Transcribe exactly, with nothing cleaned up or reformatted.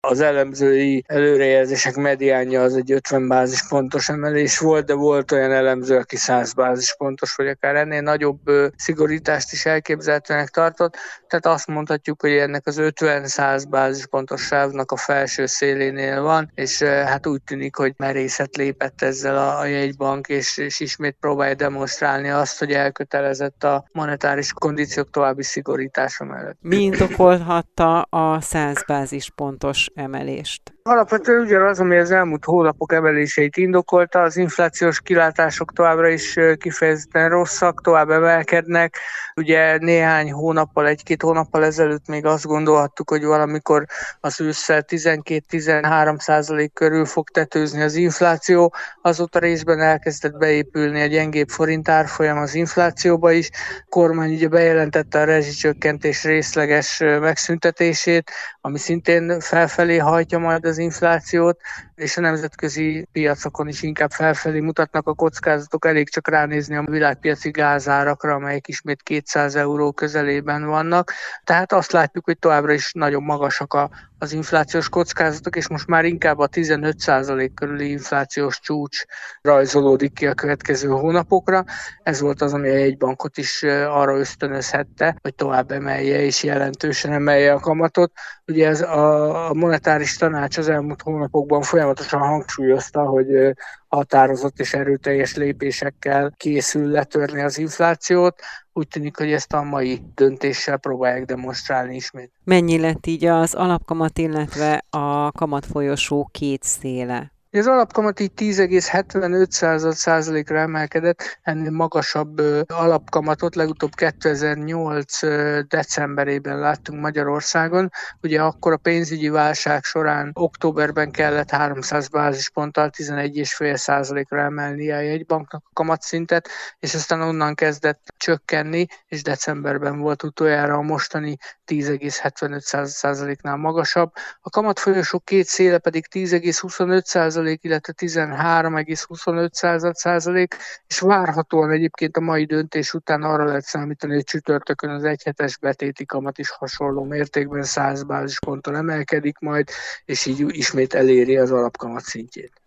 Az elemzői előrejelzések mediánja az egy ötven bázispontos emelés volt, de volt olyan elemző, aki száz bázispontos, vagy akár ennél nagyobb szigorítást is elképzelhetőnek tartott. Tehát azt mondhatjuk, hogy ennek az ötven-száz bázispontos sávnak a felső szélénél van, és hát úgy tűnik, hogy merészet lépett ezzel a jegybank, és, és ismét próbálja demonstrálni azt, hogy elkötelezett a monetáris kondíciók további szigorítása mellett. Mi indokolhatta a száz bázispontos emelést? Alapvetően ugyanaz, ami az elmúlt hónapok emeléseit indokolta, az inflációs kilátások továbbra is kifejezetten rosszak, tovább emelkednek. Ugye néhány hónappal, egy-két hónappal ezelőtt még azt gondolhattuk, hogy valamikor az ősszel tizenkét-tizenhárom százalék körül fog tetőzni az infláció, azóta részben elkezdett beépülni a gyengébb forint árfolyam az inflációba is. A kormány ugye bejelentette a rezsicsökkentés részleges megszüntetését, ami szintén felfelé hajtja majd az inflációt, és a nemzetközi piacokon is inkább felfelé mutatnak a kockázatok, elég csak ránézni a világpiaci gázárakra, amelyek ismét kétszáz euró közelében vannak. Tehát azt látjuk, hogy továbbra is nagyon magasak a, az inflációs kockázatok, és most már inkább a tizenöt százalék körüli inflációs csúcs rajzolódik ki a következő hónapokra. Ez volt az, ami a jegybankot is arra ösztönözhette, hogy tovább emelje és jelentősen emelje a kamatot. Ugye ez a, a monetáris tanács az elmúlt hónapokban folyamatosan hangsúlyozta, hogy határozott és erőteljes lépésekkel készül letörni az inflációt. Úgy tűnik, hogy ezt a mai döntéssel próbálják demonstrálni ismét. Mennyi lett így az alapkamat, illetve a kamatfolyosó két széle? Az alapkamat így tíz egész hetvenöt százalékra emelkedett, ennél magasabb alapkamatot legutóbb kétezer-nyolc decemberében láttunk Magyarországon. Ugye akkor a pénzügyi válság során októberben kellett háromszáz bázisponttal tizenegy egész öt százalékra emelni a jegybanknak a kamatszintet, és aztán onnan kezdett csökkenni, és decemberben volt utoljára a mostani tíz egész hetvenöt százaléknál magasabb. A kamatfolyosó két széle pedig tíz egész huszonöt százalék, illetve tizenhárom egész huszonöt százalék, és várhatóan egyébként a mai döntés után arra lehet számítani, hogy csütörtökön az egyhetes betéti kamat is hasonló mértékben száz bázisponton emelkedik majd, és így ismét eléri az alapkamat szintjét.